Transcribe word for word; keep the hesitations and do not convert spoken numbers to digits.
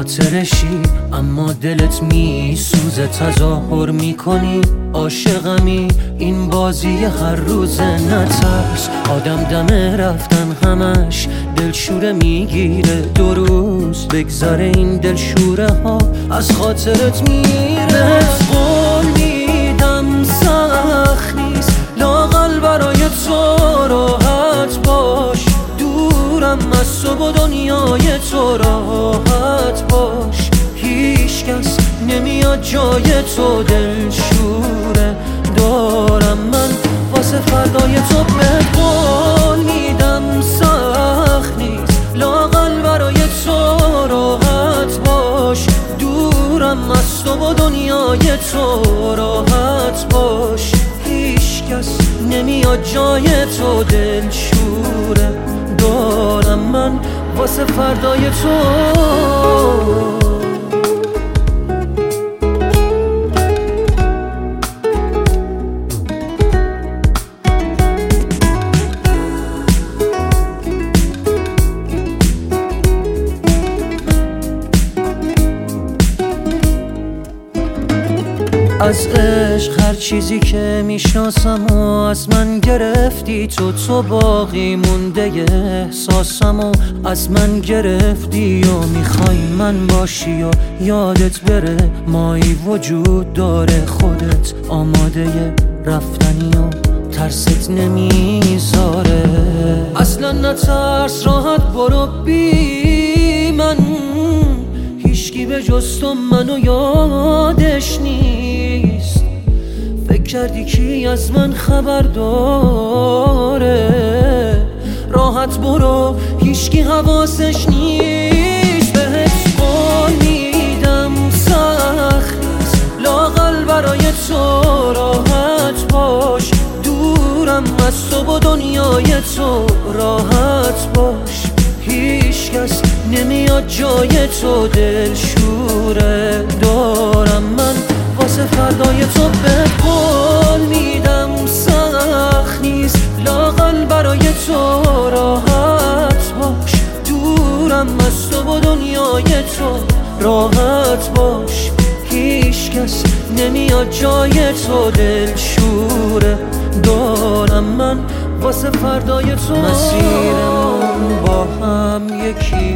خاطرشی اما دلت می سوزه، تظاهر می کنی عاشقمی، این بازی هر روزه. نترس آدم دم رفتن همش دلشوره میگیره، دو روز بگذره این دلشوره ها از خاطرت میره. قول میدم سخت نیست لااقل برای تو راحت باش، دورم از تو و دنیای تو راحت باش، هیچ کس نمیاد جای تو دلشوره دارم من واسه فردای تو. به قول میدم سخت نیست لااقل برای تو راحت باش، دورم از تو و دنیای تو راحت باش، هیچ کس نمیاد جای تو دلشوره دارم من واسه فردای تو. از عشق هر چیزی که میشناسم و از من گرفتی تو، تو باقی مونده احساسم و از من گرفتی و میخوای من باشی و یادت بره مایی وجود داره، خودت آماده رفتنی و ترست نمیذاره. اصلا نترس راحت برو بی من، هیچکی به جز تو منو یادش نیست، فکر کردی کی از من خبر داره، راحت برو هیچکی حواسش نیست. بهت قول میدم سخت نیست لااقل برای تو راحت باش، دورم از تو و دنیای تو راحت باش، هیچ کس نمیاد جای تو دلشوره دارم من واسه فردای تو. به قول میدم سخت نیست لااقل برای تو راحت باش، دورم از تو و دنیای تو راحت باش، هیچ کس نمیاد جای تو دلشوره دارم من واسه فردای تو. مسیرمون با هم یکی